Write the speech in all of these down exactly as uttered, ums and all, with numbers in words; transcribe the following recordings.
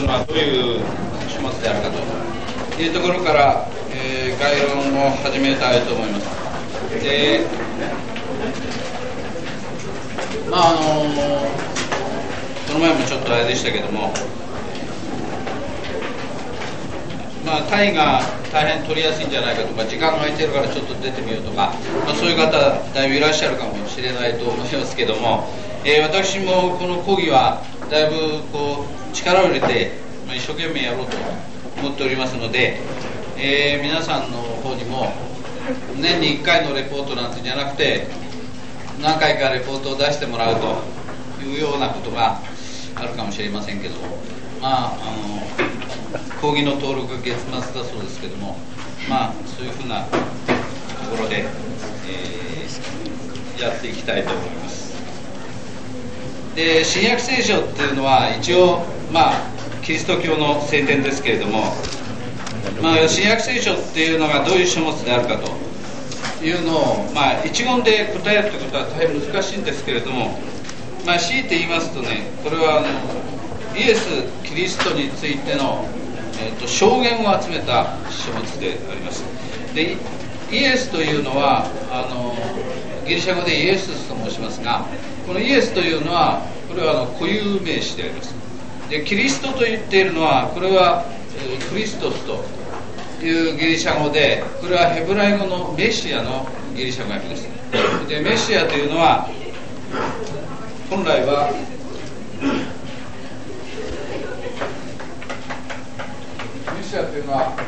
いうのはどういう書物であるかというところから、えー、概論を始めたいと思います。で、まああのこの前もちょっとあれでしたけども、まあ、単位が大変取りやすいんじゃないかとか、時間が空いてるからちょっと出てみようとか、まあ、そういう方だいぶいらっしゃるかもしれないと思いますけども、えー、私もこの講義はだいぶこう力を入れて、まあ、一生懸命やろうと思っておりますので、えー、皆さんの方にも年にいっかいのレポートなんてじゃなくて何回かレポートを出してもらうというようなことがあるかもしれませんけど、まああの講義の登録が月末だそうですけども、まあそういうふうなところで、えー、やっていきたいと思います。で、新約聖書っていうのは一応まあキリスト教の聖典ですけれども、まあ、新約聖書っていうのがどういう書物であるかというのを、まあ、一言で答えるということは大変難しいんですけれども、まあ、強いて言いますとね、これはあのイエス・キリストについての、えー、と証言を集めた書物であります。で、イエスというのはあのギリシャ語でイエスと申しますが、このイエスというのはこれはあの固有名詞であります。で、キリストと言っているのはこれはクリストスというギリシャ語で、これはヘブライ語のメシアのギリシャ語訳です。で、メシアというのは本来はメシアというのは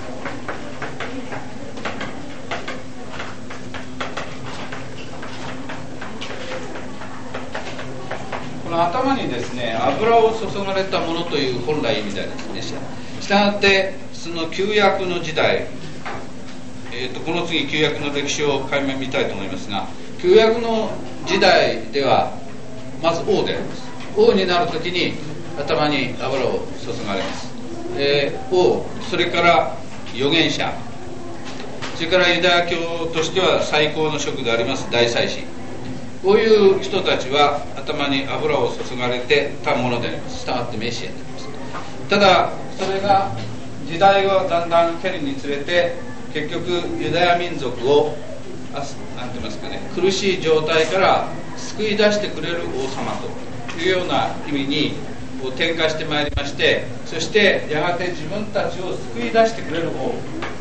この頭にですね、油を注がれたものという本来意味でありますね。したがってその旧約の時代、えー、とこの次旧約の歴史を垣間見たいと思いますが、旧約の時代ではまず王であります。王になるときに頭に油を注がれます。えー、王、それから預言者、それからユダヤ教としては最高の職であります大祭司、こういう人たちは頭に油を注がれてたものであります。したがってメシアであります。ただそれが時代がだんだん経るにつれて、結局ユダヤ民族をなんて言いますかね、苦しい状態から救い出してくれる王様というような意味に転化してまいりまして、そしてやがて自分たちを救い出してくれる王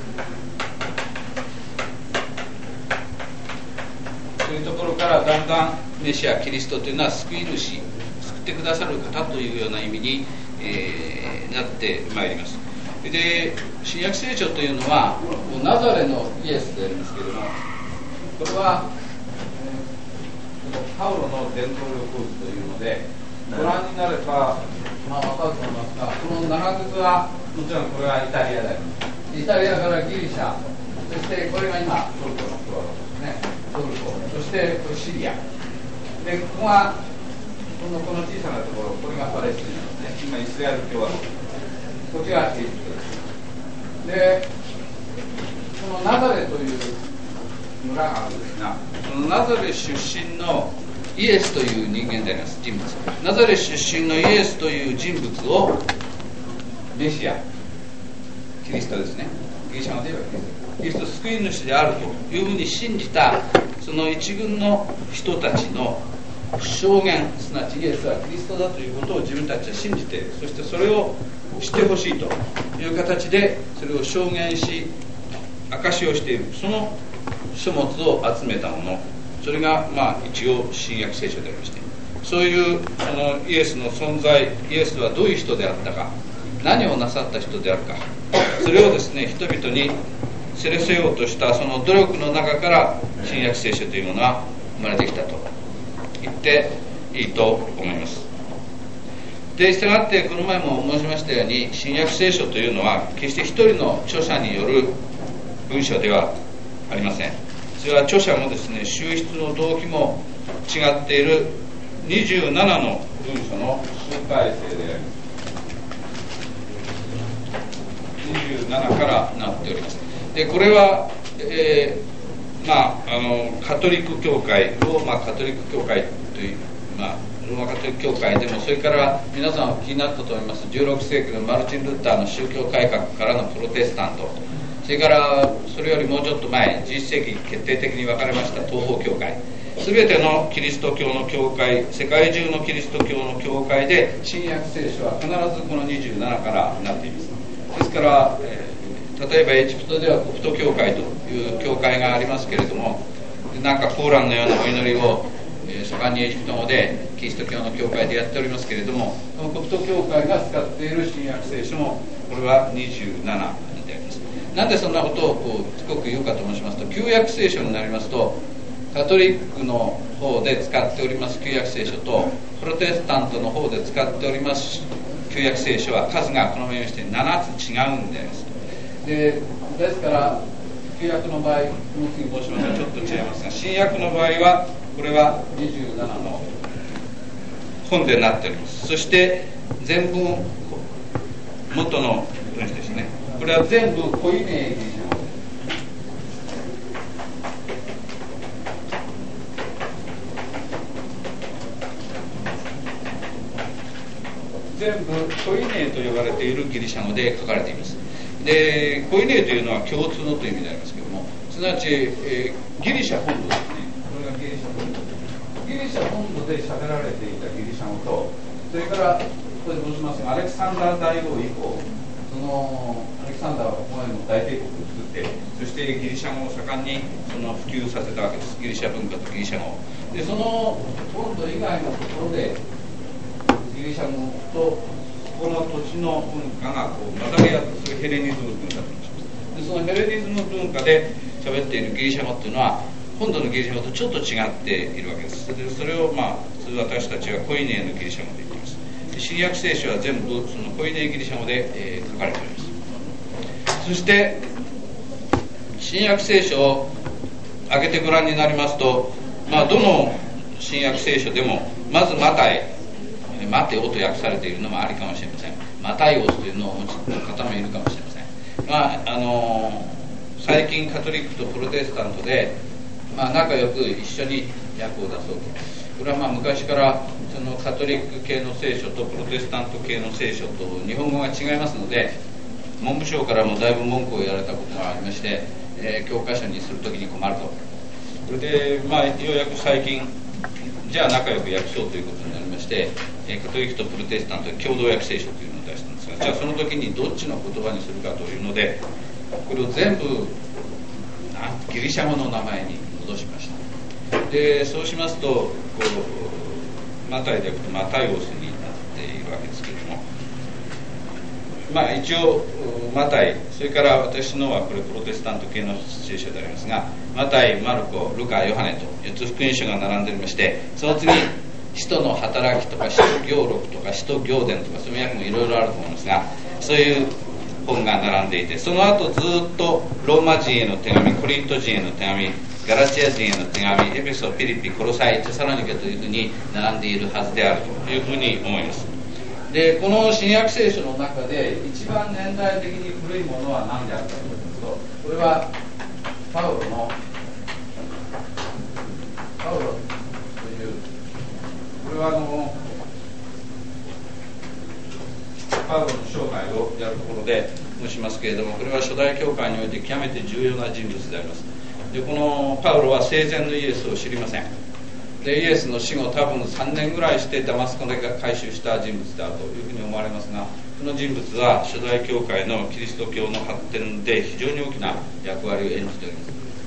というところから、だんだんメシアキリストというのは救い主、救ってくださる方というような意味に、えー、なってまいります。で、新約聖書というのはナザレのイエスでありますけれども、これはパウロの伝統旅行記というのでご覧になれば、まあ、分かると思いますが、この長靴はもちろんこれはイタリアであります。イタリアからギリシャ、そしてこれが今トルコのクワロですね、トルコ、そしてこれシリアで、ここがこの、この小さなところ、これがパレスチナですね。今イスラエル共和国、こっちがエジプトです。で、このナザレという村があるんですが、このナザレ出身のイエスという人間であります。人物、ナザレ出身のイエスという人物をメシア、キリストですね、ギリシャ語で言えばキリスト、キリスト救い主であるというふうに信じたその一群の人たちの証言、すなわちイエスはキリストだということを自分たちは信じて、そしてそれを知ってほしいという形でそれを証言し証しをしている、その書物を集めたもの、それがまあ一応新約聖書でありまして、そういうそのイエスの存在、イエスはどういう人であったか、何をなさった人であるか、それをですね、人々に知らせようとしたその努力の中から新約聖書というものは生まれてきたと言っていいと思います。で、したがってこの前も申しましたように、新約聖書というのは決して一人の著者による文章ではありません。それは著者もですね、収筆の動機も違っているにじゅうななの文書の集大成であります。にじゅうななからなっております。で、これは、えー、まああのカトリック教会を、まあ、カトリック教会という、まあ、 ローマカトリック教会でも、それから皆さんお聞きになったと思いますじゅうろくせいきのマルチン・ルーターの宗教改革からのプロテスタント、それからそれよりもうちょっと前じゅっせいき決定的に分かれました東方教会、すべてのキリスト教の教会、世界中のキリスト教の教会で新約聖書は必ずこのにじゅうななからなっています。ですから、えー、例えばエジプトではコプト教会という教会がありますけれども、なんかコーランのようなお祈りを、えー、盛んにエジプト語でキリスト教の教会でやっておりますけれども、このコプト教会が使っている新約聖書もこれはにじゅうななであります。なんでそんなことをこうしつこく言うかと申しますと、旧約聖書になりますとカトリックの方で使っております旧約聖書とプロテスタントの方で使っております旧約聖書は数がこのようにしてななつ違うんであります。でですから旧約の場合、もう次申しますとちょっと違いますが、新約の場合はこれはにじゅうななの本でなっております。そして全文元の文字ですね、これは全部コイネーギリシャ語、全部コイネーと呼ばれているギリシャ語で書かれています。でコイネーというのは共通のという意味でありますけれども、すなわち、えー、ギリシャ本土ですね、これがギリシャ本土、ギリシャ本土で喋られていたギリシャ語と、それからこれ申しますがアレクサンダー大王以降、そのアレクサンダーはここまでの大帝国を作って、そしてギリシャ語を盛んにその普及させたわけです。ギリシャ文化とギリシャ語で、その本土以外のところでギリシャ語とこの土地の文化がこう混ざり合って、それヘレニズム文化と言います。でそのヘレニズム文化で喋っているギリシャ語というのは本土のギリシャ語とちょっと違っているわけです。でそれをまあ普通私たちはコイネーのギリシャ語で言っています。で新約聖書は全部そのコイネーギリシャ語で、えー、書かれております。そして新約聖書を開けてご覧になりますと、まあ、どの新約聖書でもまずマタイマテオと訳されているのもありかもしれません。マタイオスというのをお持ちの方もいるかもしれません。まああのー、最近カトリックとプロテスタントで、まあ、仲良く一緒に訳を出そうと。これはまあ昔からそのカトリック系の聖書とプロテスタント系の聖書と日本語が違いますので、文部省からもだいぶ文句を言われたことがありまして、えー、教科書にするときに困ると。それで、まあ、ようやく最近じゃあ仲良く訳そうということになりまして、カトリックとプロテスタントで共同訳聖書というのを出したんですが、じゃあその時にどっちの言葉にするかというので、これを全部ギリシャ語の名前に戻しました。でそうしますとこうマタイではなくてマタイオスになっているわけですけれども、まあ一応マタイ、それから私のはこれプロテスタント系の聖書でありますが、マタイ、マルコ、ルカ、ヨハネとよっつ福音書が並んでおりまして、その次使徒の働きとか使徒行録とか使徒行伝とかそういう訳もいろいろあると思いますが、そういう本が並んでいて、その後ずっとローマ人への手紙、コリント人への手紙、ガラティア人への手紙、エペソ、ピリピ、コロサイ、テサロニケというふうに並んでいるはずであるというふうに思います。でこの新約聖書の中で一番年代的に古いものは何であるかというと、これはパウロのパウロという、これはあのパウロの生涯をやるところで申しますけれども、これは初代教会において極めて重要な人物であります。でこのパウロは生前のイエスを知りません。でイエスの死後多分さんねんぐらいしてダマスコで改宗した人物であるというふうに思われますが、この人物は初代教会のキリスト教の発展で非常に大きな役割を演じております。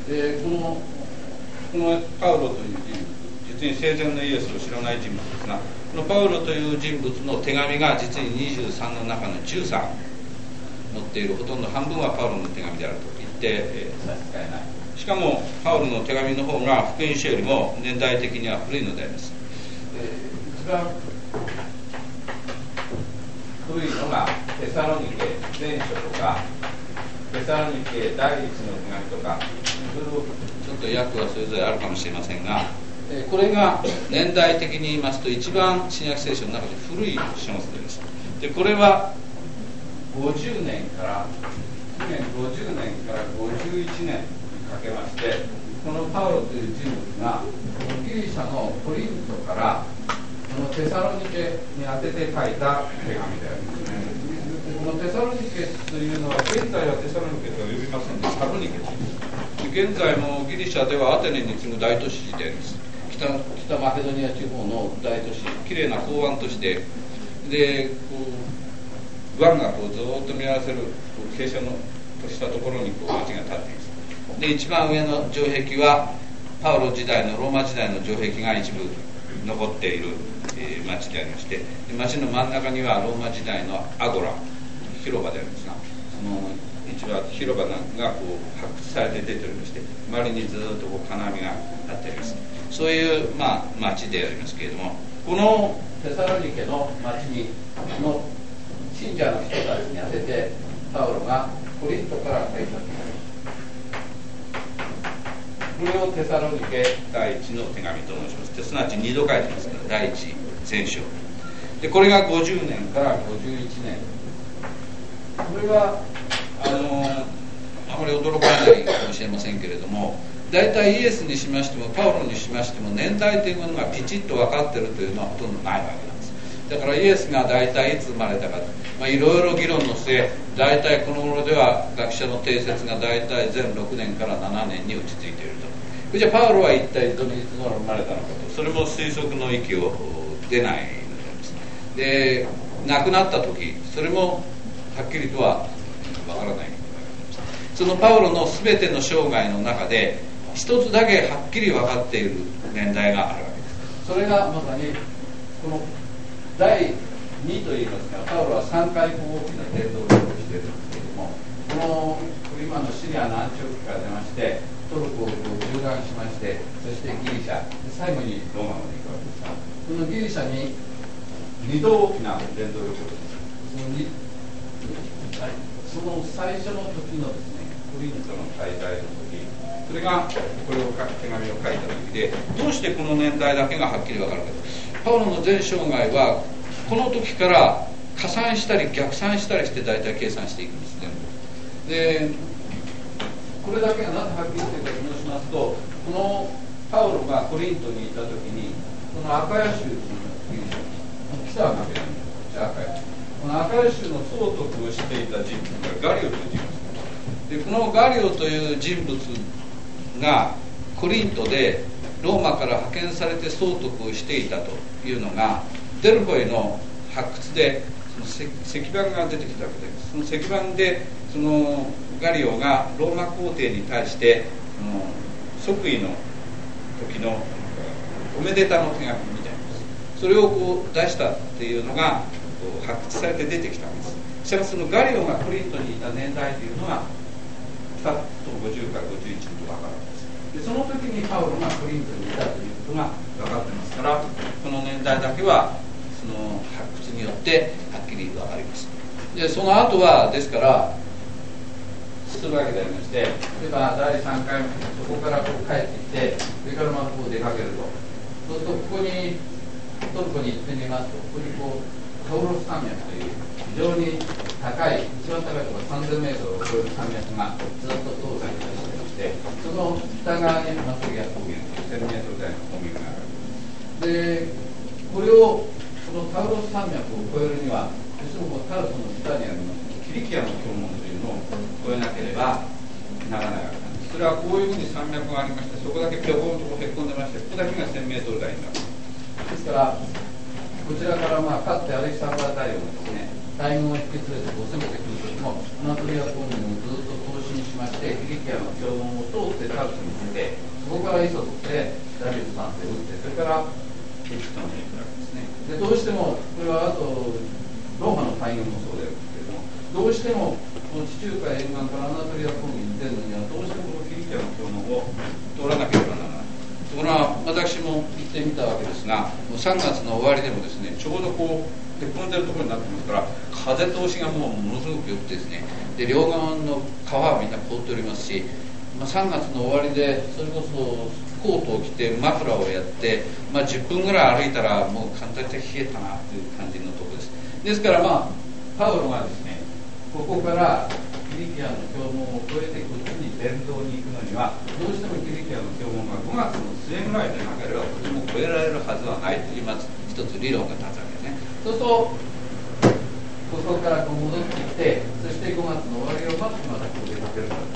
でこのこのパウロという人物、実に生前のイエスを知らない人物ですが、このパウロという人物の手紙が実ににじゅうさんの中のじゅうさん載っている、ほとんど半分はパウロの手紙であると言って、えー、差し支えない。しかもパウロの手紙の方が福音書よりも年代的には古いのであります。一番古いのがテサロニケ前書とかテサロニケ第一の手紙とか、それをちょっと訳はそれぞれあるかもしれませんが、これが年代的に言いますと一番新約聖書の中で古い書物であります。でこれはごじゅうねんから紀元ごじゅうねんからごじゅういちねんかけまして、このパウロという人物がギリシャのコリントからこのテサロニケに宛てて書いた手紙でありますね。このテサロニケというのは現在はテサロニケとは呼びませんでサロニケという現在もギリシャではアテネに次ぐ大都市であります。 北, 北マケドニア地方の大都市、きれいな港湾都市で、でこう湾がこうずっと見合わせる傾斜のとしたところにこう町が建っています。で一番上の城壁はパウロ時代のローマ時代の城壁が一部残っている、えー、町でありまして、で町の真ん中にはローマ時代のアゴラ広場でありますが、その一番広場がこう発掘されて出ておりまして、周りにずっとこう金網があってあります。そういう、まあ、町でありますけれども、このテサロニケの町にの信者の人たちに宛ててパウロがコリントから書いた。これをテサロニケ第一の手紙と申します。すなわちにど書いてますから第一前書で、これがごじゅうねんからごじゅういちねん。これはあのあまり驚かないかもしれませんけれども、大体イエスにしましてもパウロにしましても年代というものがピチッと分かっているというのはほとんどないわけなんです。だからイエスが大体いつ生まれたか、まあ、いろいろ議論の末、大体この頃では学者の定説が大体前ろくねんからななねんに落ち着いていると。じゃあパウロは一体どのいつ頃生まれたのかと、それも推測の域を出ないのであります。で亡くなった時、それもはっきりとは分からない。そのパウロの全ての生涯の中で一つだけはっきり分かっている年代があるわけです。それがまさにこのだいにといいますか、パウロはさんかい大きな伝道旅をしているんですけれども、この今のシリアのアンチョキから出まして、トルコを縦断しまして、そしてギリシャ、最後にローマまで行くわけですが、このギリシャににど大きな伝道旅行です。そのにその最初の時のですね、コリントの滞在の時、それがこれを書手紙を書いた時で、どうしてこの年代だけがはっきり分かるか。パウロの全生涯はこの時から加算したり逆算したりして大体計算していくんですね。でこれだけがなぜはっきりしているかと申しますと、このパウロがコリントにいた時に、このアカヤ州という北は負けないんですよ、アカヤ州。このアカヤ州の総督をしていた人物がガリオという人物で、このガリオという人物がコリントでローマから派遣されて総督をしていたというのがデルフォイの発掘でその石板が出てきたわけです。その石板でそのガリオがローマ皇帝に対してその即位の時のおめでたの手紙みたいな、それをこう出したっていうのが発掘されて出てきたんです。しかしそのガリオがコリントにいた年代というのがピタッとごじゅうからごじゅういちと分かるんです。でその時にパウロがコリントにいたということが分かってますから、この年代だけはその発掘によってはっきり分かります。でその後はですからするわけでありまして、それからだいさんかいめ、そこからこう帰ってきて、それからまたこう出かけると、そうするとここにトルコに行ってみますと、ここにこうタウロス山脈という非常に高い、一番高いところさんぜんメートルを超える山脈がずっと東西に走ってまして、その北側にマトリア高原、せんメートル台の高原がある。でこれをそのタウロス山脈を越えるには、どうしてもこうタルソの北にありますキリキアの峡門というのを越えなければならないわけなんです。それはこういうふうに山脈がありまして、そこだけピョコンとへっこんでまして、ここだけがせんメートル台になる。ですからこちらからまあかつてアレキサンダー大王のですね、大軍を引き連れてこう攻めてくる時も、アナトリア高原をずっと東進しまして、キリキアの峡門を通ってタルソに出て、そこからイソスでダビス山で撃って、それからエジプトに行くわけですね。でどうしてもこれはあとローマの大軍もそうですけれども、どうしてもこの地中海沿岸からアナトリア高原に出るのには、どうしてもこのキリキアの峡門を通らなければならない。ところが私も行ってみたわけですが、もうさんがつの終わりでもですね、ちょうどこうへっこんでるところになってますから、風通しがもうものすごく良くてですね、で両側の川はみんな凍っておりますし、まあ、さんがつの終わりでそれこそコートを着てマフラーをやって、まあ、じゅっぷんぐらい歩いたらもう簡単に冷えたなという感じのところです。ですからまあパウロがですね、ここからキリキアの峡門を越えてこっちに伝道に行くのには、どうしてもキリキアの峡門がごがつの末ぐらいでなければとても越えられるはずはないと今一一つ理論が立つわけですね。そうするとここからこう戻ってきて、そしてごがつの終わりを待ってまたここで出かけるから、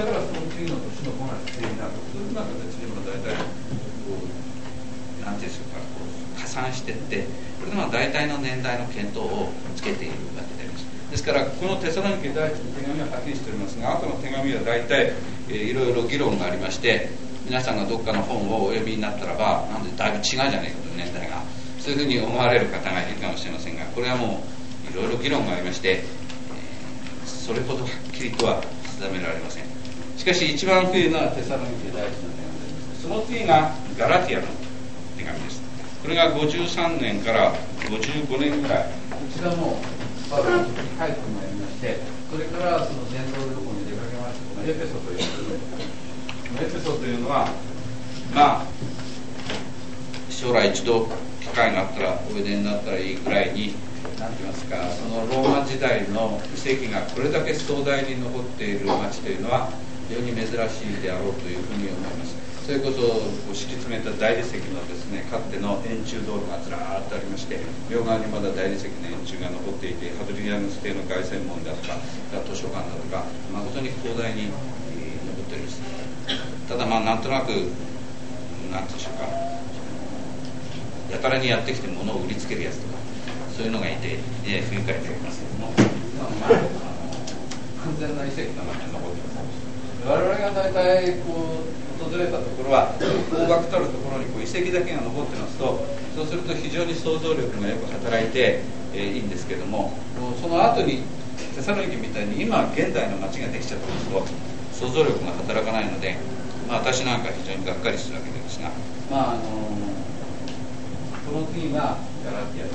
だからその次の年のごがつ末になると、そういうふうな形にも大体こうなんていうんでしょうか、こう加算していって、これでまあ大体の年代の見当をつけているわけであります。ですからこのテサロニケ第一の手紙ははっきりしておりますが、後の手紙は大体、えー、いろいろ議論がありまして、皆さんがどっかの本をお読みになったらば、なんでだいぶ違うじゃないかと年代が、そういうふうに思われる方がいるかもしれませんが、これはもういろいろ議論がありまして、えー、それほどはっきりとは定められません。しかし一番古いのはテサロニケ第一の手紙です。その次がガラティアの手紙です。これがごじゅうさんねんからごじゅうごねんぐらい、こちらもパウロの時に書いてもらいまして、それからその伝道旅行に出かけましたこのエペソというエペソというのは、まあ将来一度機会があったらおいでになったらいいくらいに、何て言いますか、そのローマ時代の遺跡がこれだけ壮大に残っている町というのは非常に珍しいであろうというふうに思います。それこそこう敷き詰めた大理石のですね、かつての円柱道路がずらーっとありまして、両側にまだ大理石の円柱が残っていて、ハドリアヌス帝の凱旋門だとか図書館だとか、誠に広大に、えー、残っております。ただまあなんとなくなんていうんでしょうか、やたらにやってきて物を売りつけるやつとかそういうのがいて、えー、不愉快でありますけども、まあ、まあ、完全な遺跡の中に残っています。我々が大体こう訪れたところは方角たるところにこう遺跡だけが残ってますと、そうすると非常に想像力がよく働いて、えー、いいんですけども、その後にテサロニケみたいに今現代の街ができちゃったんですと想像力が働かないので、まあ、私なんか非常にがっかりするわけですが、まああのー、この次がガラティア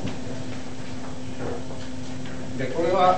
で、これは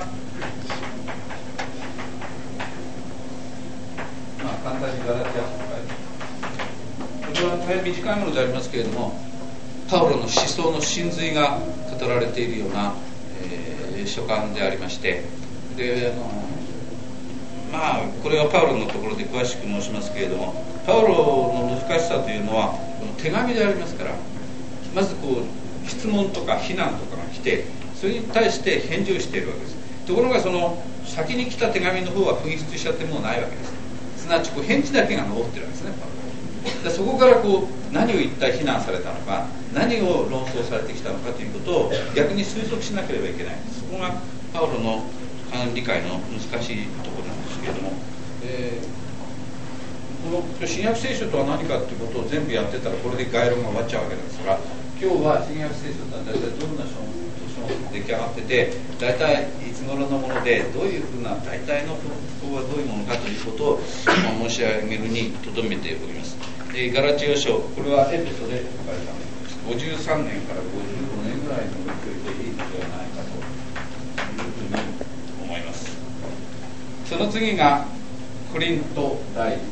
まあ簡単にガラティアと書いてある。これは大変短いものでありますけれども、パウロの思想の真髄が語られているような、えー、書簡でありまして、であのまあこれはパウロのところで詳しく申しますけれども、パウロの難しさというのはこの手紙でありますから、まずこう質問とか非難とかが来て、それに対して返事をしているわけです。ところがその先に来た手紙の方は紛失しちゃってもうないわけです。すなわちこう返事だけが残ってるわけですね、パウロ。でそこからこう何を一体非難されたのか、何を論争されてきたのかということを逆に推測しなければいけない。そこがパウロの理解の難しいところなんですけれども、えー、この新約聖書とは何かということを全部やってたらこれで概論が終わっちゃうわけですから、今日は新約聖書とは大体どんな書物出来上がってて、大体いつ頃のものでどういうふうな大体の方法はどういうものかということを申し上げるにとどめております。でガラティア書、これはエペソで書かれたものです。ごじゅうさんねんからごじゅうごねんぐらいの勢いでいいのではないかというふうに思います。その次がコリント第一です。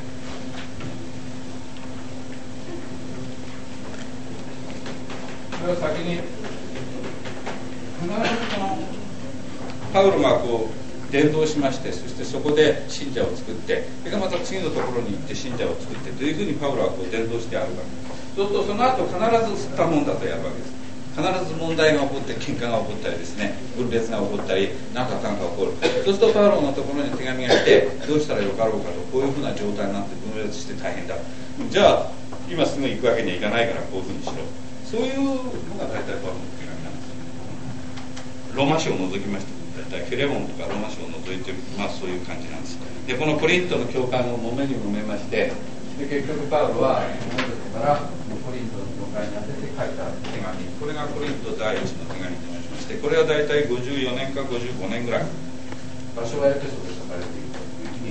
これは先に必ずこのパウロがこう伝道しまして、そしてそこで信者を作って、それからまた次のところに行って信者を作ってというふうにパウロはこう伝道してあるわけです。そうするとその後必ず吸ったもんだとやるわけです。必ず問題が起こって喧嘩が起こったりですね、分裂が起こったり何かかんか起こる。そうするとパウロのところに手紙が来て、どうしたらよかろうかと、こういうふうな状態になって分裂して大変だ、じゃあ今すぐ行くわけにはいかないからこういうふうにしろ、そういうのが大体パウロの手紙なんです。ローマ書を除きまして大体フィレモンとかローマ書を除いて、まあそういう感じなんです。でこのコリントの教会も揉めに揉めまして、で結局パウロはモデルからコリントの教会に当てて書いた手紙、これがコリント第一の手紙と申しまして、これは大体ごじゅうよねんかごじゅうごねんぐらい、場所はエペソで書かれているというふうに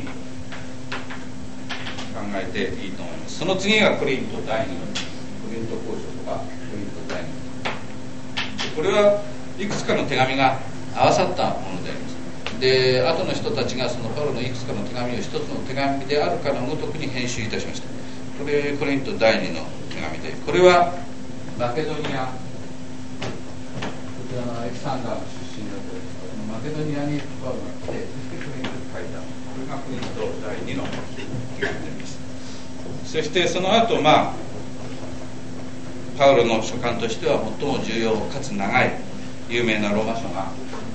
考えていいと思います。その次がコリント第二のコリント公書とかコリント第二、これはいくつかの手紙が合わさったものであります。で後の人たちがそのパウロのいくつかの手紙を一つの手紙であるかのごとくに編集いたしました。これコリント第二の手紙で、これはマケドニア、こちらのアレキサンダーの出身だとですけど、マケドニアにパウロが来て、そしてコリントに書いた、これがコリント第二の手紙であります。そしてその後、まあパウロの書簡としては最も重要かつ長い有名なローマ書が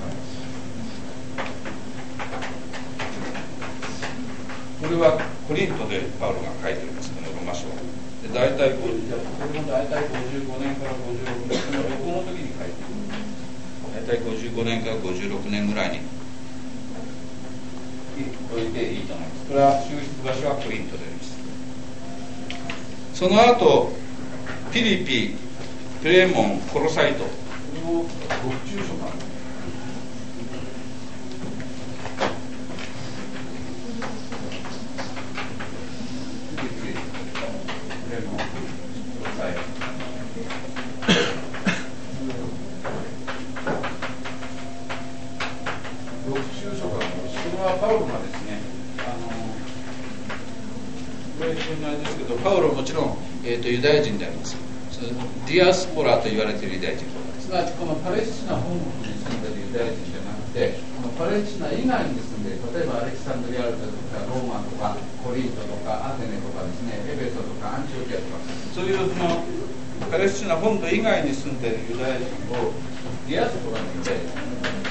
これはコリントでパウロが書いています、このローマ書で大体これも大体ごじゅうごねんからごじゅうろくねん、この録音の時に書いている、大体ごじゅうごねんからごじゅうろくねんぐらいに置いていいと思います。これは収出場所はコリントであります。その後ピリピ、プレーモン、コロサイト、これを獄中書簡、ピリピ、プレーモン、コロサイト、獄中書簡、これはパウロがですね、あのこれ一緒にあれですけど、パウロもちろん、えー、とユダヤ人であります。ディアスポラと言われているユダヤ人、すなわちこのパレスチナ本国に住んでいるユダヤ人じゃなくて、このパレスチナ以外に住んでいる、例えばアレキサンドリアとかローマとかコリントとかアテネとかですね、エベソとかアンチオキアとか、そういうそのパレスチナ本土以外に住んでいるユダヤ人をディアスポラのユダヤ人、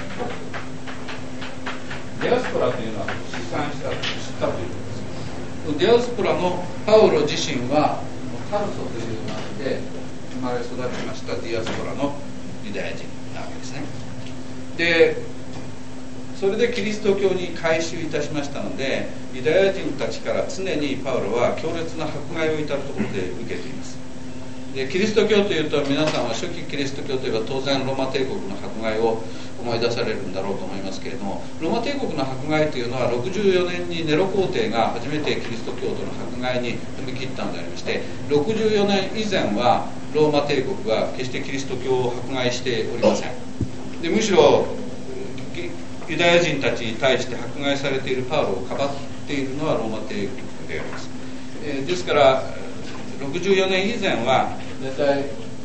ディアスポラというのは試算した知ったということです。ディアスポラのパウロ自身はタルソという町で生まれ育ちましたディアスポラのユダヤ人なわけですね。でそれでキリスト教に改宗いたしましたので、ユダヤ人たちから常にパウロは強烈な迫害を至るところで受けています。でキリスト教というと、皆さんは初期キリスト教といえば当然ローマ帝国の迫害を思い出されるんだろうと思いますけれども、ローマ帝国の迫害というのはろくじゅうよねんにネロ皇帝が初めてキリスト教徒の迫害に踏み切ったのでありまして、ろくじゅうよねん以前はローマ帝国は決してキリスト教を迫害しておりません。でむしろユダヤ人たちに対して迫害されているパウロをかばっているのはローマ帝国であります。えー、ですからろくじゅうよねん以前は大体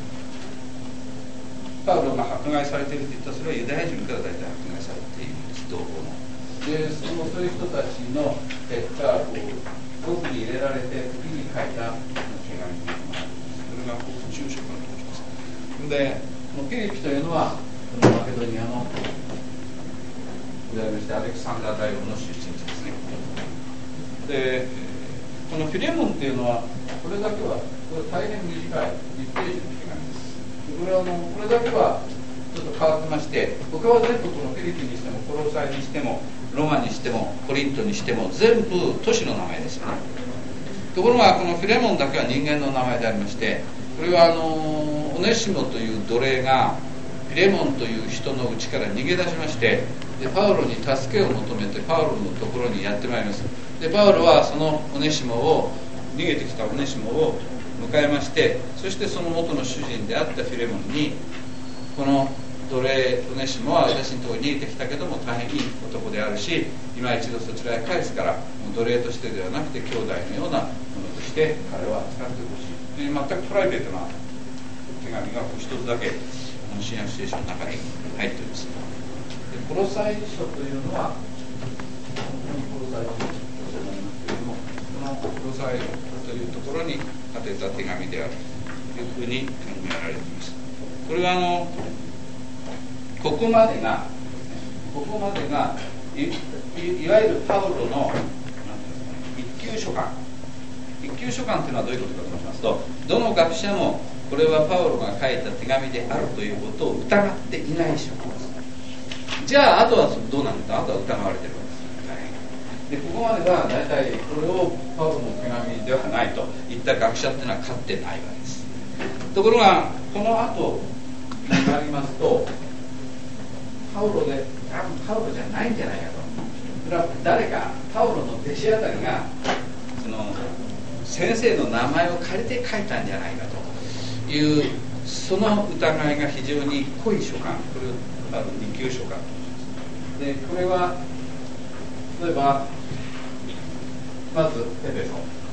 パウロが迫害されているといったら、それはユダヤ人から大体迫害されているんです、同胞の。でそのそういう人たちの結果、獄に入れられて時に書いた手紙になります。それが獄中書簡と申します。でこのピリピというのはこのマケドニアのユダヤ人アレクサンダー大王の出身地ですね。でこのフィレモンっていうのはこれだけはこれ大変短いいちページの手紙です。これはあのこれだけはちょっと変わってまして、他は全部このフィリピンにしてもコロサイにしてもロマにしてもコリントにしても全部都市の名前ですよね。ところがこのフィレモンだけは人間の名前でありまして、これはあのオネシモという奴隷がフィレモンという人の家から逃げ出しまして、でパウロに助けを求めてパウロのところにやってまいります。でパウロはそのオネシモを逃げてきたオネシモを迎えまして、そしてその元の主人であったフィレモンに、この奴隷オネシモは私のところに逃げてきたけども大変いい男であるし、今一度そちらへ返すから、奴隷としてではなくて兄弟のようなものとして彼は扱ってほしい。で全くプライベートな手紙が一つだけ新約聖書の中に入っています。でコロサイ書というのはコロサイ書と思いますけれども、このコロサイというところに宛てた手紙であるというふうに考えられています。これはあのここまでがここまでが い, い, いわゆるパウロの一級書簡。一級書簡というのはどういうことかと申しますと、どの学者もこれはパウロが書いた手紙であるということを疑っていない書簡です。じゃああとはどうなんだ、あとは疑われているわけです。でここまでが大体これをパウロの手紙ではないといった学者っていうのは書ってないわけです。ところがこの後になりますと、パウロで多分パウロじゃないんじゃないかと。それは誰かパウロの弟子あたりがその先生の名前を借りて書いたんじゃないかという、その疑いが非常に濃い書簡、これをパウロ二級書簡と言います。でこれは例えばまずエペソ、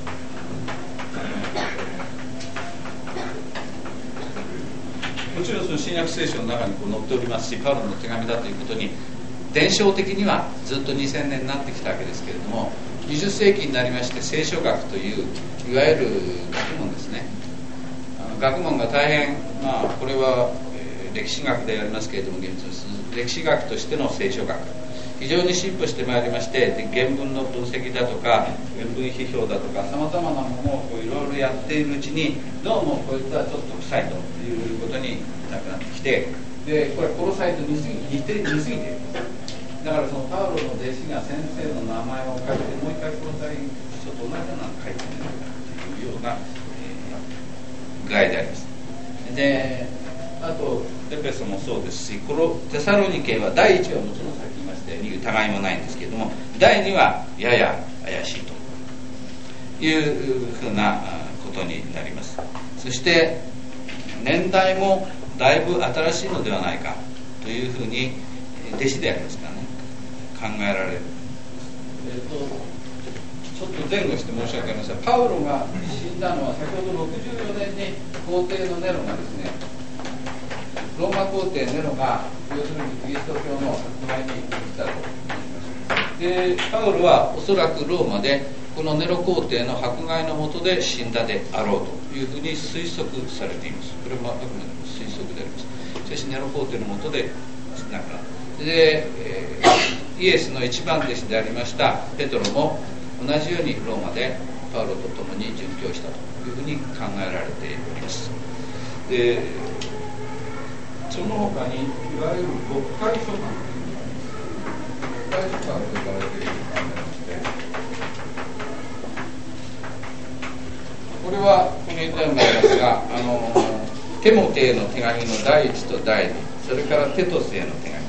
もちろんその新約聖書の中にこう載っておりますし、パウロの手紙だということに伝承的にはずっとにせんねんになってきたわけですけれども、にじゅっせいきになりまして聖書学といういわゆる学問ですね、あ学問が大変、まあ、これは、えー、歴史学でありますけれども、歴史学としての聖書学非常に進歩してまいりまして、で原文の分析だとか原文批評だとかさまざまなものをいろいろやっているうちに、どうもこいつはちょっと臭いということになくなってきて、でこれ殺されと似すぎ似て似すぎている。だからそのパウロの弟子が先生の名前を書いてもう一回殺される人と同じようなのを書いてみるというような、えー、具合であります。であとエペソもそうですし、このテサロニケは第一はもちろんさっき言いましたように疑いもないんですけれども、第二はやや怪しいというふうなことになります。そして年代もだいぶ新しいのではないかというふうに弟子でありますからね、考えられる。えー、とちょっと前後して申し訳ありません。パウロが死んだのは先ほどろくじゅうよねんに皇帝のネロがですね、ローマ皇帝ネロが要するにキリスト教の迫害に来たと言いました。でパウロはおそらくローマでこのネロ皇帝の迫害の下で死んだであろうというふうに推測されています。これはあくまでも推測であります。しかしネロ皇帝の下で亡くなった。で、えー、イエスの一番弟子でありましたペトロも同じようにローマでパウロと共に殉教したというふうに考えられております。でその他にいわゆる国会書簡国会書簡と呼ばれているものがありまして、これはここに言ったようになりますが、あのテモテへの手紙の第一と第二、それからテトスへの手紙です。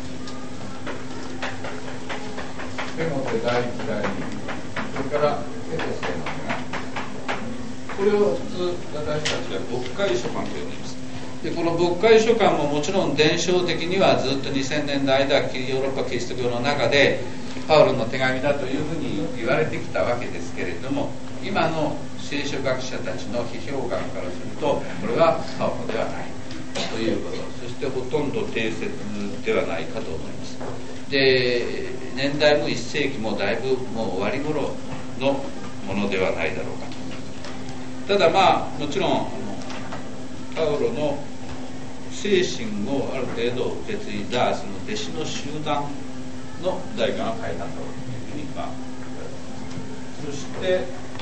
テモテ第一第二、それからテトスへの手紙、これを普通私たちは国会書簡と呼んでいます。でこの牧会書簡ももちろん伝承的にはずっとにせんねんの間、ヨーロッパキリスト教の中でパウロの手紙だというふうに言われてきたわけですけれども、今の聖書学者たちの批評学からするとこれはパウロではないということ、そしてほとんど定説ではないかと思います。で年代もいっ世紀もだいぶもう終わり頃のものではないだろうかと。ただまあもちろんパウロの精神をある程度受け継いだその弟子の集団の代官が書いたというふうにまあそして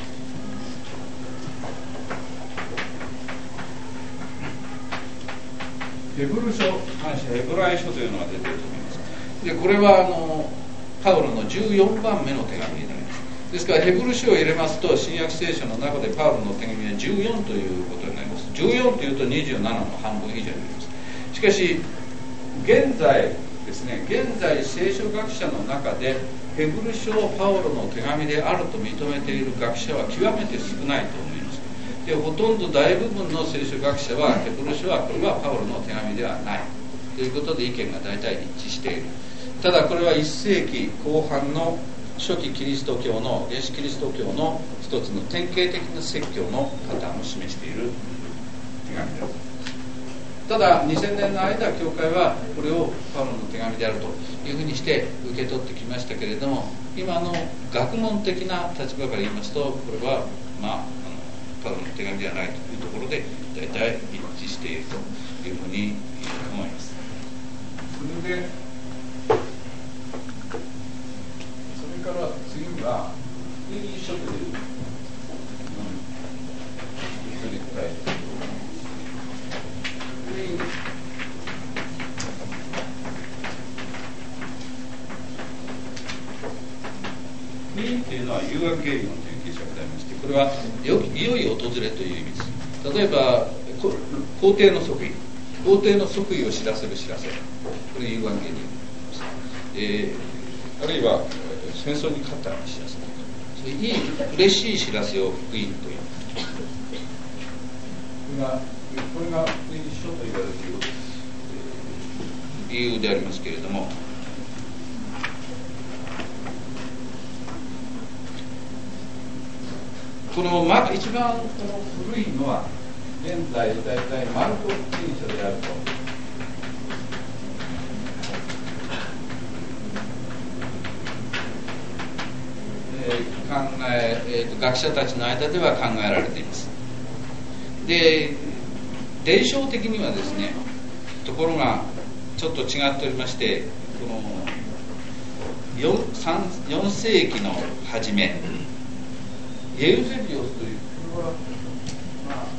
ヘブル書、ヘブライ書というのが出ていると思います。でこれはあのパウロのじゅうよんばんめの手紙になります。ですからヘブル書を入れますと新約聖書の中でパウロの手紙はじゅうよんということになります。じゅうよんというとにじゅうななの半分以上になります。しかし現在ですね、現在聖書学者の中でヘブル書をパウロの手紙であると認めている学者は極めて少ないと思います。でほとんど大部分の聖書学者はヘブル書はこれはパウロの手紙ではないということで意見が大体一致している。ただこれはいっ世紀後半の初期キリスト教の原始キリスト教の一つの典型的な説教のパターンを示している手紙です。ただにせんねんの間教会はこれをパウロの手紙であるというふうにして受け取ってきましたけれども、今の学問的な立場から言いますとこれはまあ、あのパウロの手紙ではないというところで大体一致しているというふうに思います。それでそれから次は福音書という、うん、それに答えて福音というのは誘惑原理の研究者でありまして、これはよいよい訪れという意味です。例えば皇帝の即位皇帝の即位を知らせる知らせ、これ誘惑原理です、えー、あるいは戦争に勝った知らせ、それいい嬉しい知らせを福音という、これがこれが福音書と言われている理由でありますけれども、このま一番この古いのは現在大体マルコ福音書であるとえー考ええー、と学者たちの間では考えられています。で伝承的にはですね、ところがちょっと違っておりまして、この 4, 4世紀の初め、エウゼビオスという、これは、まあ、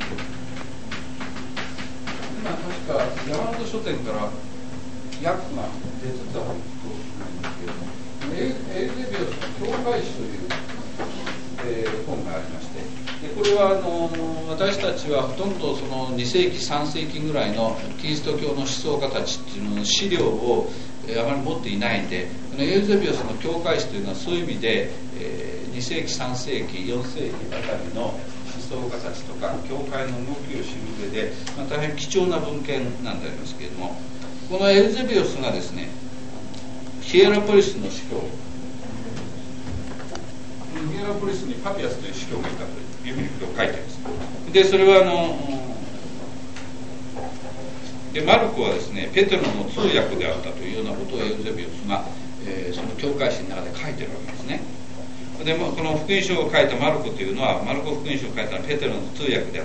今確か山本書店から訳が出てたと思うんですけれども、エウゼビオスの教会史という、えー、本がありまして、でこれはあの私たちはほとんどそのに世紀さん世紀ぐらいのキリスト教の思想家たちっていうのの資料を、えー、あまり持っていないんで、このエウゼビオスの教会史というのはそういう意味で、えー、に世紀さん世紀よん世紀あたりの思想家たちとか教会の動きを知る上で、まあ、大変貴重な文献なんでありますけれども、このエウゼビオスがですね、ヒエラポリスの司教、ヒエラポリスにパピアスという司教がいたというふうに書いてあります。でそれはあのでマルコはですね、ペテロの通訳であったというようなことをエウゼビオスが、えー、その教会史の中で書いてるわけですね。でこの福音書を書いたマルコというのは、マルコ福音書を書いたのはペテロの通訳であって、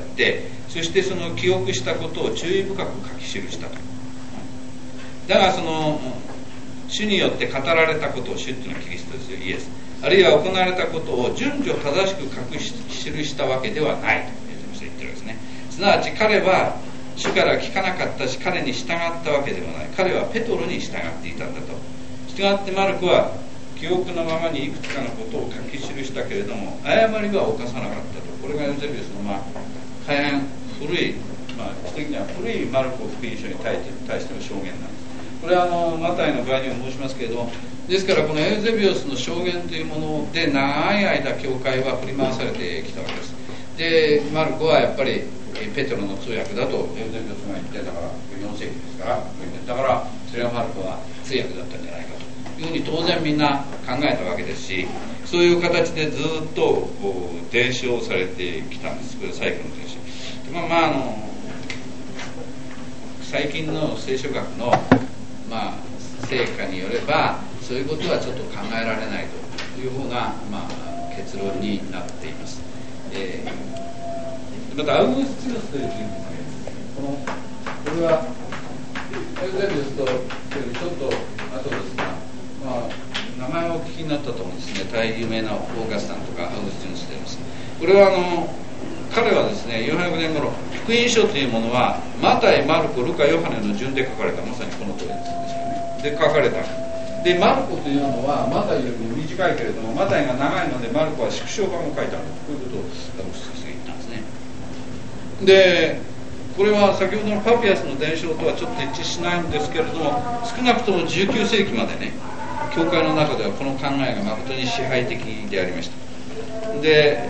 そしてその記憶したことを注意深く書き記したと。だからその主によって語られたことを、主っていうのはキリストですよ、イエス、あるいは行われたことを順序正しく書き記したわけではないと言ってるわけですね。すなわち彼は主から聞かなかったし、彼に従ったわけではない。彼はペトロに従っていたんだと。従ってマルコは記憶のままにいくつかのことを書き記したけれども、誤りは犯さなかったと。これがエウゼビオスの、まあ、大変古い、まあ、的には古いマルコ福音書に対しての証言なんです。これはあのマタイの場合にも申しますけれども、ですからこのエウゼビオスの証言というもので長い間教会は振り回されてきたわけです。でマルコはやっぱりペテロの通訳だとエウゼビオスが言ってたから、よん世紀ですから、だからそれはマルコは通訳だったんじゃないかというふうに当然みんな考えたわけですし、そういう形でずっと伝承されてきたんです。これ最後の伝承。まあまああの最近の聖書学のまあ成果によれば、そういうことはちょっと考えられないというふうな、まあ、結論になっています。えー、またアウグスティヌスという人物がいます。このこれはエウゼビオスとよりちょっと後ですが、まあ、名前をお聞きになったと思うんですね。大変有名なオーガスタンとかアウグスティヌスであります。これはあの彼はですね、よんひゃくねん頃、福音書というものはマタイ、マルコ、ルカ、ヨハネの順で書かれた、まさにこの通りですよね。で書かれた。でマルコというのはマタイよりも短いけれども、マタイが長いのでマルコは縮小版を書いたんだと、こういうことをアウグスティヌスが言ったんですね。でこれは先ほどのパピアスの伝承とはちょっと一致しないんですけれども、少なくともじゅうきゅう世紀までね、教会の中ではこの考えが誠に支配的でありました。で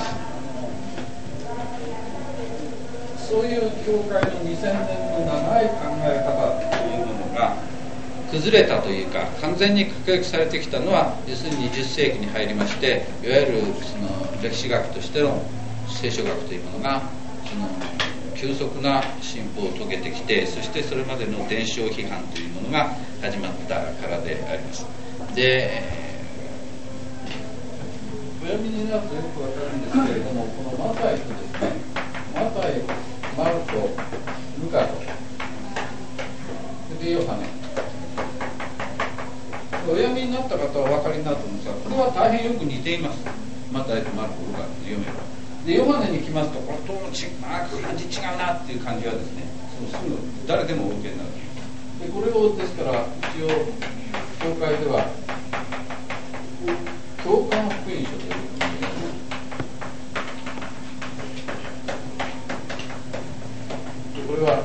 そういう教会のにせんねんの長い考え方というものが崩れたというか、完全に確約されてきたのは要するににじゅっ世紀に入りまして、いわゆるその歴史学としての聖書学というものがその急速な進歩を遂げてきて、そしてそれまでの伝承批判というものが始まったからであります。でお読みになるとよくわかるんですけれども、このマタイとですね、マタイ、マルコ、ルカと、でヨハネ、お読みになった方はお分かりになると思うんですが、これは大変よく似ています。マタイとマルコ、ルカと読めば。でヨハネに来ますと、これともち、まあ、感じ違うなっていう感じはですね、そのすぐ誰でもお受けになる。でこれをですから一応教会では共感福音書ということで、これは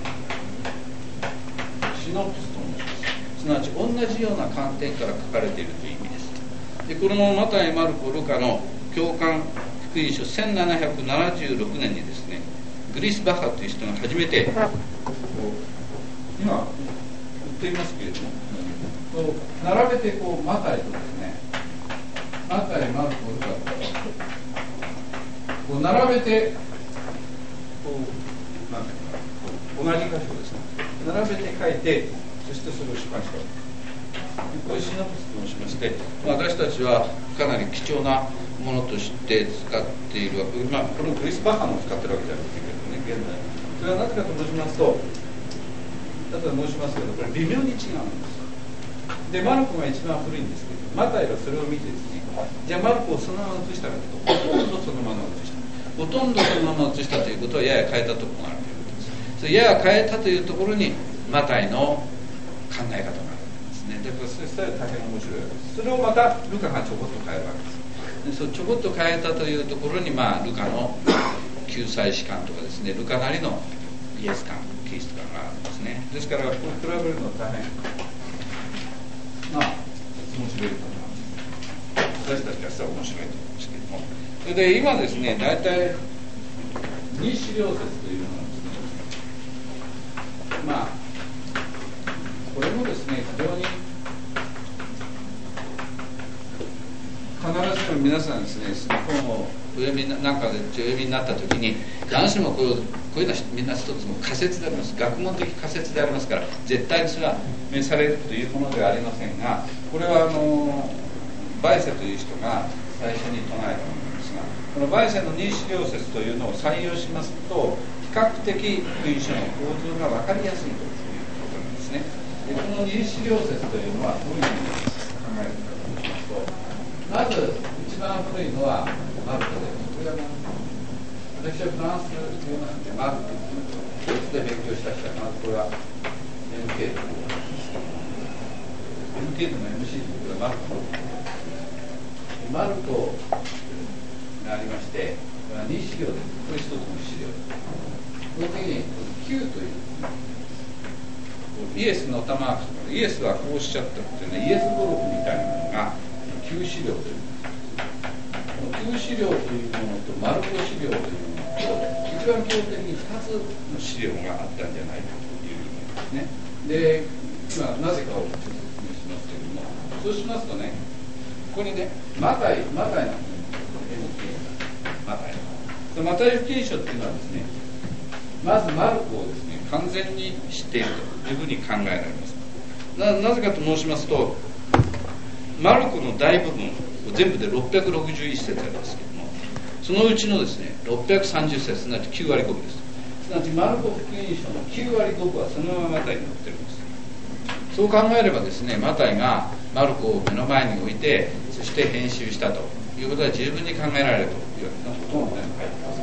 シノプスと申します。すなわち同じような観点から書かれているという意味です。でこのマタイ、マルコ、ルカの共感福音書せんななひゃくななじゅうろくねんにですね、グリスバッハという人が初めて今売っていますけれども、こう並べてこうマタイとですね、マタイ、マルコ、ルカとこう並べてこうなんていうか同じ箇所をですね並べて書いて、そしてそれを出版した。こういうシナプスと申しまして、私たちはかなり貴重なものとして使っているわけ、まあ、このグリスバッハの使ってるわけじゃないけどね、現それはなぜかと申しますと、例えば申しますけど、これ微妙に違うんです。で、マルコが一番古いんですけど、マタイはそれを見てですね、じゃあマルコをそのまま写したかと、ほとんどそのまま写した。ほとんどそのまま写したということは、やや変えたところがあるということです。それやや変えたというところに、マタイの考え方があるんですね。だからそれしたら大変面白いわけです。それをまたルカがちょこっと変えるわけです。でそうちょこっと変えたというところに、まあ、ルカの救済史観とかですね、ルカなりのイエス観、キリスト観があるんですね。ですから、これ比べるのは大変、まあ、面白いと思います。私たちからしたら面白いと思うんですけども。それで今ですね、大体、二資料説というのはですね、まあ、これもですね、非常に必ずしも皆さんですね、その本をお読みなんかでお読みになったときに、必ずしもこういうこういうのはみんな一つの仮説であります。学問的仮説でありますから、絶対にそれは明されるというものではありませんが、これはあのバイセという人が最初に唱えたものですが、このバイセの二資料説というのを採用しますと、比較的福音書の構造が分かりやすいということなんですね。でこの二資料説というのはどういうふうに考えるかと申しますと、まず一番古いのはマルコです。これは私はフランス語なんでマルコドイツで勉強した人はまずこれは エムケー ということなんですけど、 エムケー との エムシー ということはマルコマルコがありまして、これはに資料です。これ一つの資料です。この次にきゅうというイエスの頭イエスはこうおっしゃったっていうね、イエス語録みたいなものがきゅう資料というきゅう資料というものとマルコ資料というものと一番基本的にふたつの資料があったんじゃないかという意味ですね。で、今なぜかを説明しますけれども、そうしますとね、ここにね、マタイ、マタイのマタイのマタイ福音書っていうのはですね、まずマルコをですね、完全に知っているというふうに考えられます。な, なぜかと申しますと、マルコの大部分全部でろっぴゃくろくじゅういち節ありますけども、そのうちのですねろっぴゃくさんじゅう節、すなわちきゅうわりごぶです。すなわちマルコ福音書のきゅうわりごぶはそのままマタイに載ってるんです。そう考えればですね、マタイがマルコを目の前に置いて、そして編集したということは十分に考えられるというようなことも書いてます。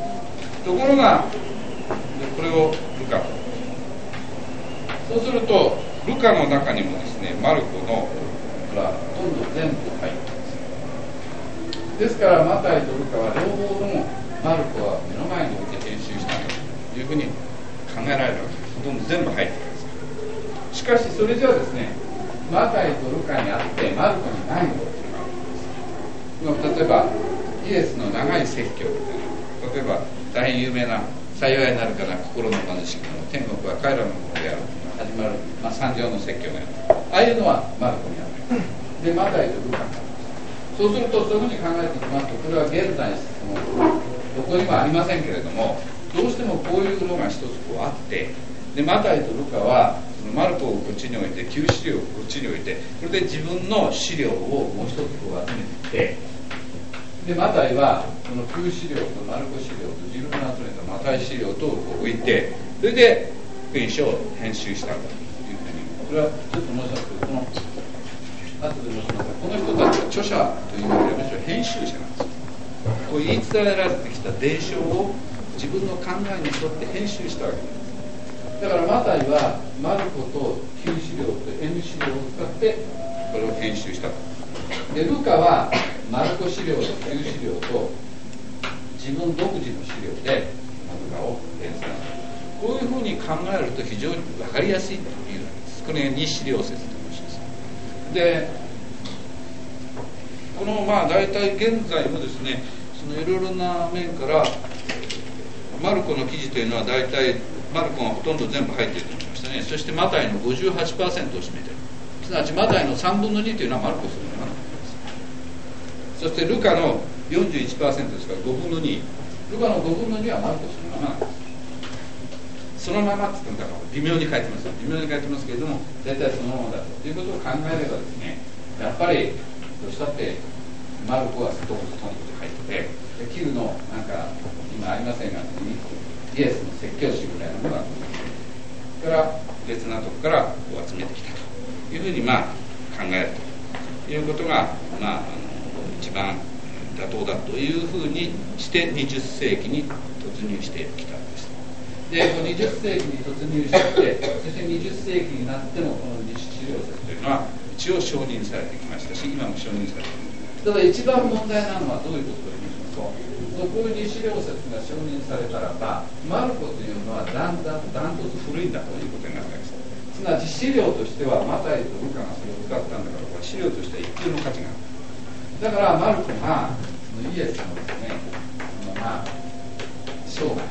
ところがこれをルカと、そうするとルカの中にもですね、マルコのがほとんど全部入っています。ですからマタイとルカは両方ともマルコは目の前に置いて編集したんだというふうに考えられるわけです。ほとんど全部入っています。しかしそれじゃあですね、マタイとルカにあってマルコにないのというのがあるんです。例えばイエスの長い説教みたいな、例えば大変有名な幸いなるかな心の貧しき者、天国は彼らのものであると始まる、まあ、三条の説教のような、ああいうのはマルコにある。でマタイとルカにある。そうするとそういうふうに考えていきますと、これは現在どこにもありませんけれども、どうしてもこういうのが一つこうあって、でマタイとルカはそのマルコをこっちに置いて旧資料をこっちに置いて、これで自分の資料をもう一つこう集めていって、でマタイはその旧資料とマルコ資料と自分が集めたマタイ資料とこう置いて、それで福音書を編集したんだというふうに、これはちょっと申しますけど、この後で申しますが、この人たちは著者というよりはむしろ編集者なんですよ。こう言い伝えられてきた伝承を自分の考えに沿って編集したわけです。だからマタイはマルコと旧資料と エム 資料を使ってこれを編集したと。でルカはマルコ資料と旧資料と自分独自の資料でマルカを編纂した。こういうふうに考えると非常に分かりやすいというわけです。これが二資料説という話です。でこのまあ大体現在もですね、そのいろいろな面からマルコの記事というのは大体マルコがほとんど全部入っていると思いましたね。そしてマタイの ごじゅうはちパーセント を占めている。すなわちマタイのさんぶんのにというのはマルコそのままなんです。そしてルカの よんじゅういちパーセント ですからごぶんのに、ルカのごぶんのにはマルコそのままなんです。そのままって言ってもだから微妙に書いてますよ。微妙に書いてますけれども、大体そのままだということを考えればですね、やっぱりどうしたってマルコはどこそとんと書いてて、旧のなんか今ありませんが、 イエスの説教師みたいなのがから別なところからこう集めてきたというふうにまあ考えるということが、まあ、あの一番妥当だというふうにしてにじゅっせいきに突入してきたんです。でにじゅっせいきに突入してそしてにじゅっせいきになってもこの日史資料説というのは一応承認されてきましたし今も承認されている。ただ一番問題なのはどういうことかと言いますと、こういう日史料説が承認されたらばマルコというのはだんだんダントツ古いんだということになるわけです。すなわち資料としてはマタイとルカがそれを使ったんだから、資料としては一級の価値がある。だからマルコがイエスのですね、まあ生涯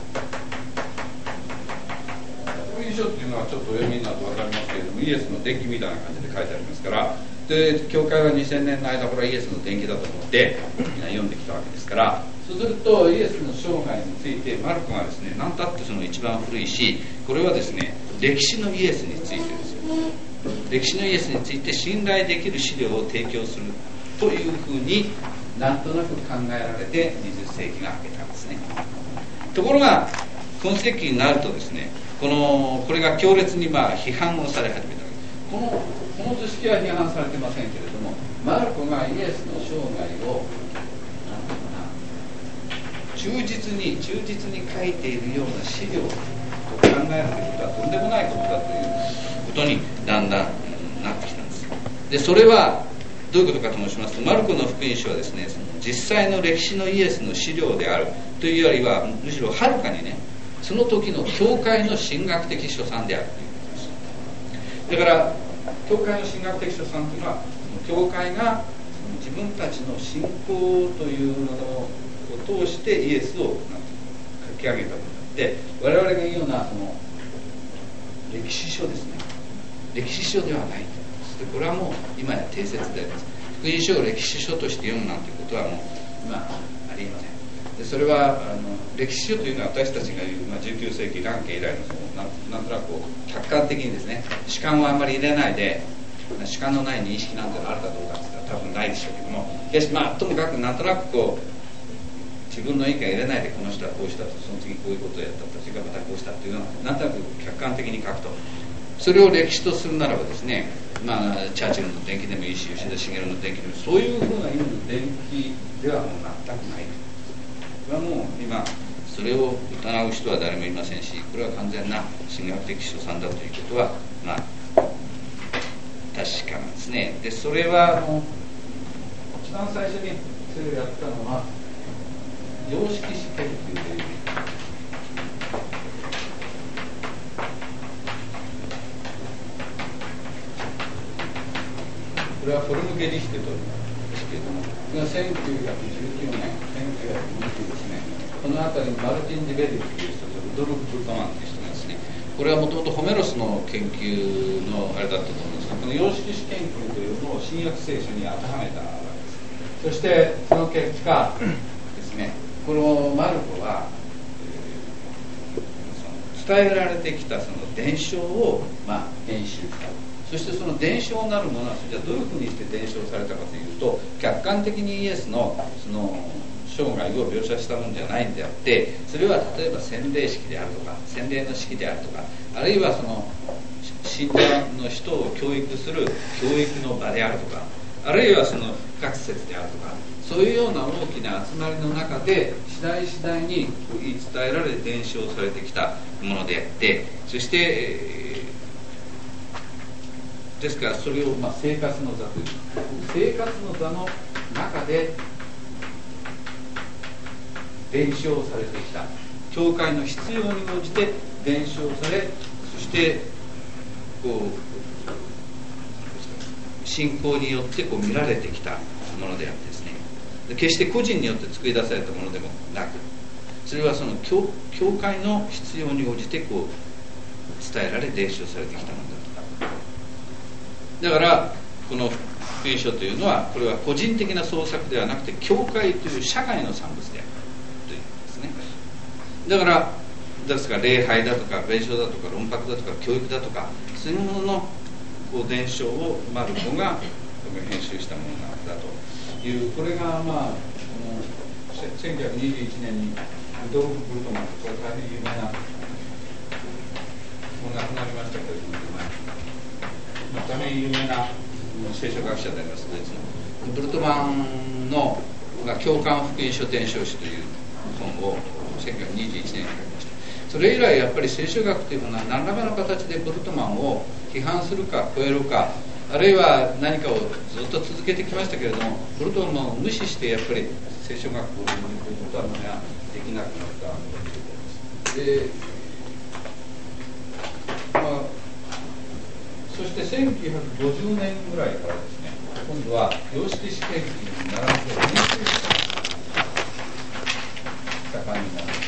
福音書っていうのはちょっとお読みになると分かりますけれども、イエスの伝記みたいな感じで書いてありますから、で教会はにせんねんの間これはイエスの伝記だと思ってみんな読んできたわけですから、そうするとイエスの生涯についてマルコがですね、何たってその一番古いし、これはですね歴史のイエスについてですよ、歴史のイエスについて信頼できる資料を提供するというふうになんとなく考えられてにじゅっせいきが明けたんですね。ところが今世紀になるとですね、このこれが強烈にまあ批判をされ始めた。このこの図式は批判されてませんけれども、マルコがイエスの生涯をなんていうかな、忠実に忠実に書いているような資料と考えられることはとんでもないことだということにだんだんなってきたんです。でそれはどういうことかと申しますと、マルコの福音書はですね、その実際の歴史のイエスの資料であるというよりはむしろはるかにね、その時の教会の神学的書賛であるということです。だから教会の神学的書賛というのは、教会が自分たちの信仰というのを通してイエスをなんて書き上げたもので、我々が言うようなその歴史書ですね、歴史書ではないと。でこれはもう今や定説であります。福音書を歴史書として読むなんていうことはもう今ありえません。でそれはあの歴史書というのは私たちが言う、まあ、じゅうきゅうせいき蘭慶以来のその な, なんとなくこう客観的にですね、主観をあんまり入れないで、主観のない認識なんてのあるかどうかって言ったら多分ないでしょうけども、しかしまあともかくなんとなくこう自分の意見を入れないで、この人はこうしたと、その次こういうことをやったと、それからまたこうしたっていうのはなんとなく客観的に書くと、それを歴史とするならばですね、まあチャーチルの伝記でもいいし、吉田茂の伝記でもそういうふうな意味の伝記ではもう全くない。これはもう今それを疑う人は誰もいませんし、これは完全な神学的書賛だということはまあ確かなんですね。でそれはあの一番最初にそれをやったのは様式史研究というこれはフォルムゲリヒテというんですけれども、せんきゅうひゃくじゅうきゅうねん、せんきゅうひゃくにじゅういちねん、この辺りにマルティン・ディベリという人とルドルフ・ブルトマンという人がですね、これはもともとホメロスの研究のあれだったと思うんですが、この様式史研究というのを新約聖書に当てはめたわけです。そしてその結果ですね、このマルコは、えー、その伝えられてきたその伝承を、まあ、編集した。そしてその伝承なるものはじゃあどういうふうにして伝承されたかというと、客観的にイエスのその生涯を描写したものじゃないんであって、それは例えば洗礼式であるとか洗礼の式であるとか、あるいはその信者の人を教育する教育の場であるとか、あるいはその学説であるとか、そういうような大きな集まりの中で次第次第に言い伝えられ伝承されてきたものであって、そして、えーですからそれをまあ生活の座という生活の座の中で伝承されてきた、教会の必要に応じて伝承され、そしてこう信仰によってこう見られてきたものであってですね、決して個人によって作り出されたものでもなく、それはその 教, 教会の必要に応じてこう伝えられ伝承されてきたものだと。だからこの福音書というのは、これは個人的な創作ではなくて教会という社会の産物であるということですね。だからですから礼拝だとか弁償だとか論白だとか教育だとか、そういうもののこう伝承をマルコが編集したものなんだという、これがまあこのせんきゅうひゃくにじゅういちねんにドルフ・ブルトマン、これ大変有名な、もう亡くなりましたけれども、まあ、大変有名な聖書学者であります、ドイツの。ブルトマンのが教官福音書伝承史という本をせんきゅうひゃくにじゅういちねんに書きました。それ以来やっぱり聖書学というものは何らかの形でブルトマンを批判するか超えるか、あるいは何かをずっと続けてきましたけれども、ブルトマンを無視してやっぱり聖書学を読むということはできなくなったということです。で、まあ、そしてせんきゅうひゃくごじゅうねんぐらいからですね、今度は様式試験に並んで編集史が盛んになりました。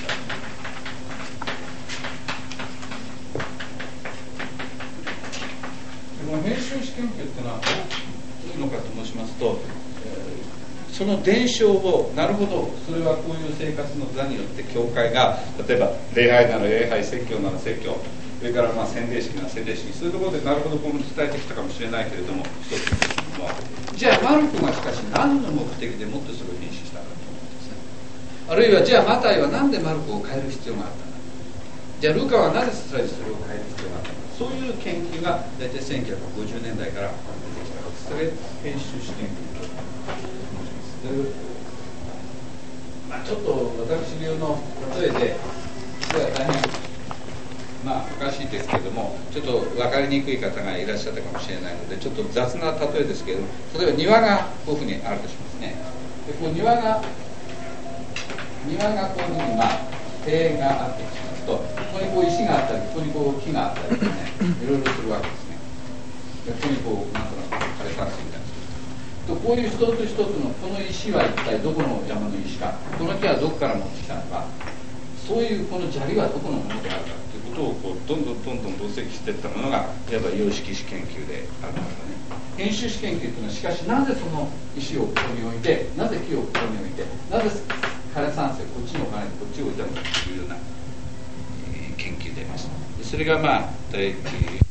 この編集史研究というのはどういうのかと申しますと、その伝承をなるほどそれはこういう生活の座によって教会が例えば礼拝なら礼拝、説教なら説教、それからまあ洗礼式なら洗礼式、そういうところでなるほどこの伝えてきたかもしれないけれども、一つですけども、じゃあマルコがしかし何の目的でもってそれを編集したかと思うんですね。あるいはじゃあマタイは何でマルコを変える必要があったのか、じゃあルカはなぜさらにそれを変える必要があったのか、そういう研究が大体せんきゅうひゃくごじゅうねんだいから出てきたわけです。それ編集史研究と申します。まあ、ちょっと私流の例えで、これは大変まあおかしいですけれども、ちょっと分かりにくい方がいらっしゃったかもしれないので、ちょっと雑な例えですけれども、例えば庭がこういうふうにあるとしますね。でこう庭が庭がこういうふうにまあ庭園があってしますと、ここにこう石があったり、ここにこう木があったりですね、いろいろするわけですね。でここにこうなんとなく枯れたんですみたいな。とこういう一つ一つのこの石は一体どこの山の石か、この木はどこから持ってきたのか、そういうこの砂利はどこのものであるかということをこうどんどんどんどん分析していったものがいわば様式史研究であるんですね。編集史研究というのはしかしなぜその石をここに置いて、なぜ木をここに置いて、なぜ枯山水こっちに置かないでこっちを置いたのかというような、えー、研究であります。それがまあ大